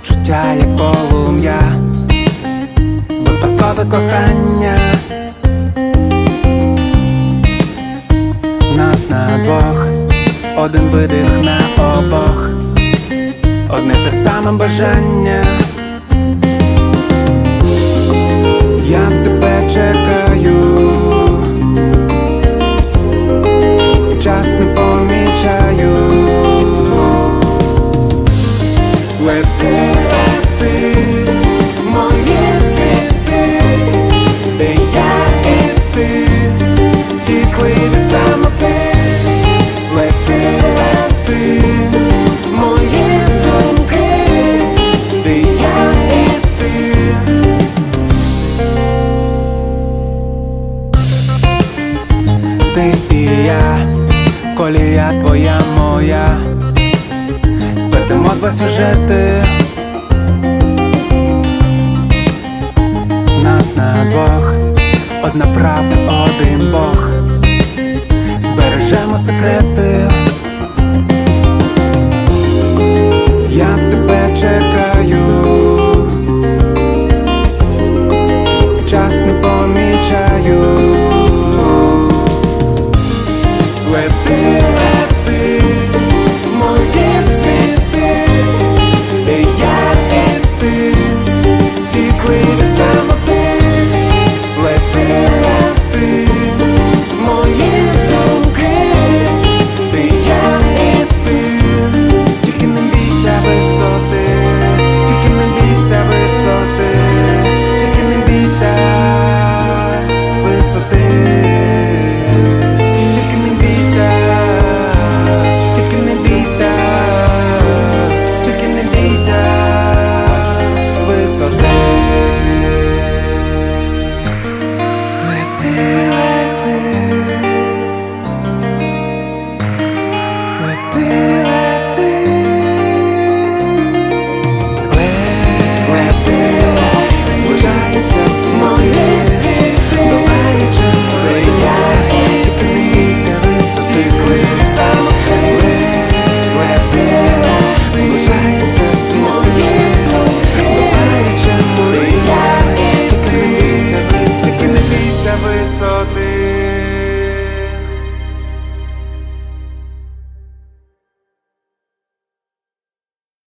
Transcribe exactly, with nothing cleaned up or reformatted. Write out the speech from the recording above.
почуття, як полум'я, випадкове кохання. Нас на двох, один видих на обох, одне те саме бажання. Я тебе чекаю, час не помічаю. Лети, лети, мої світи, де я і ти тікли від самоти. Лети, лети, мої думки, де я і ти. Ти і я, колія твоя моя, сплетемо два сюжети. Нас на двох, одна правда, один Бог. Збережемо секрети. Я тебе чекаю.